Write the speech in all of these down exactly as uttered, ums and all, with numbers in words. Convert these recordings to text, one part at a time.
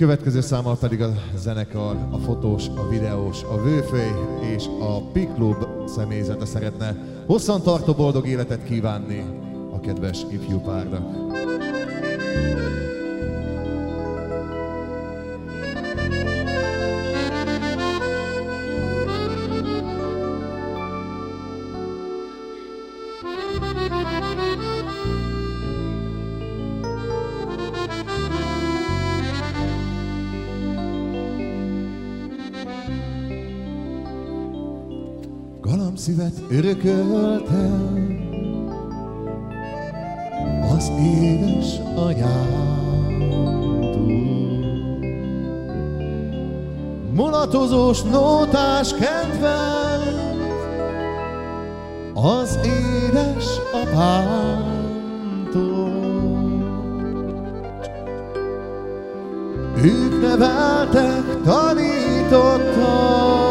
Következő számmal pedig a zenekar, a fotós, a videós, a Vőföly és a Piklub személyzete szeretne hosszantartó boldog életet kívánni a kedves ifjú párnak. Galambszívet örököltem az édes anyámtól. Mulatozós nótás kedvelt az édes apámtól. Ők neveltek, tanítottak,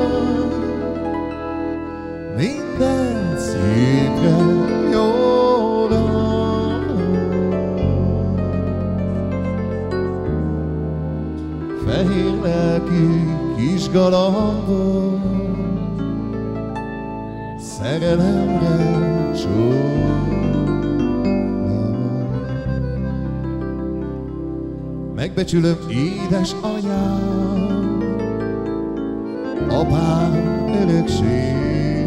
minden szépre, jóra. Fehér lelkű kis galambok szerelemre csónak. Megbecsülöm édes anyám, apám örökség.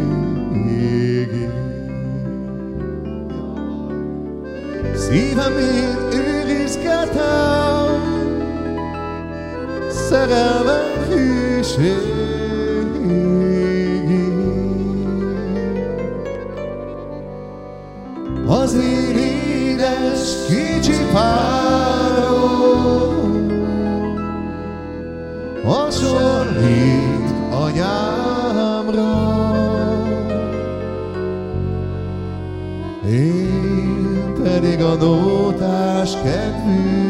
Szívem én őrizgetem, szerelmem hűségig. Az én édes kicsi párom hasonlít anyámra. Én pedig a nótás kedvű